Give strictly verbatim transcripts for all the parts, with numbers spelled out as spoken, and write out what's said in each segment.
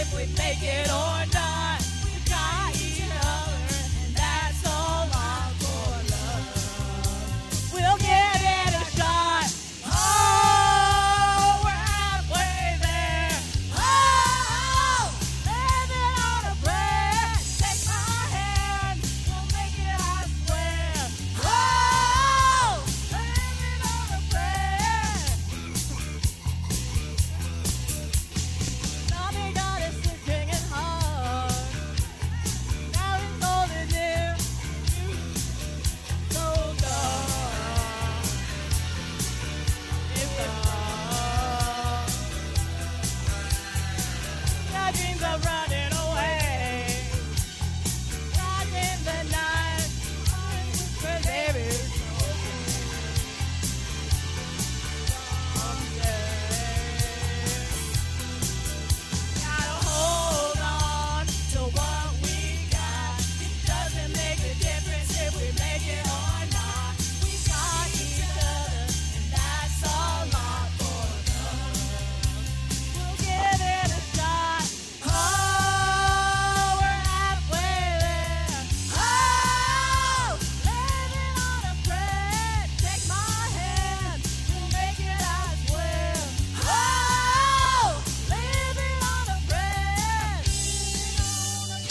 if we make it or not. We got each other, and that's all our for love. We'll give it a shot. Oh, we're halfway there. Oh, living on a prayer. Take my hand, we'll make it, I swear. Oh, living on a prayer. Tommy got us singing hard. Now he's holding him so dark. It's dark. My dreams are running away. Rocking the night. Where there is gotta hold on to what we got. It doesn't make a difference if we make it or not. We got each other, and that's all our for love. We'll give it a shot. Oh, we're halfway there. Oh, living on a prayer. Take my hand, we'll make it, I swear. Oh, living on a prayer. Living on a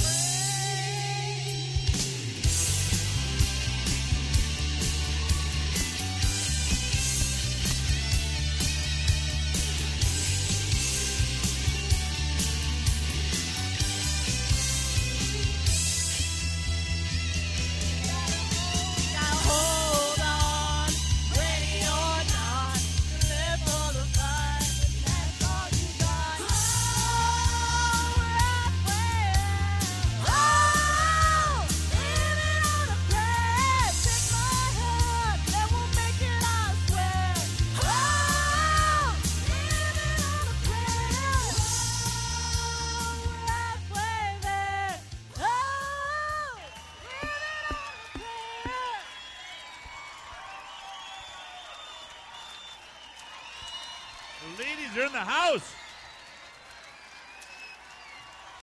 Gotta hold on, ready or not, to live for the fight, but that's all you got. Oh, we're halfway there. Oh, living on a prayer. Take my hand, then we'll make it, I swear. Oh, living on a prayer. Oh, we're halfway there. Oh, living on a prayer. The ladies are in the house.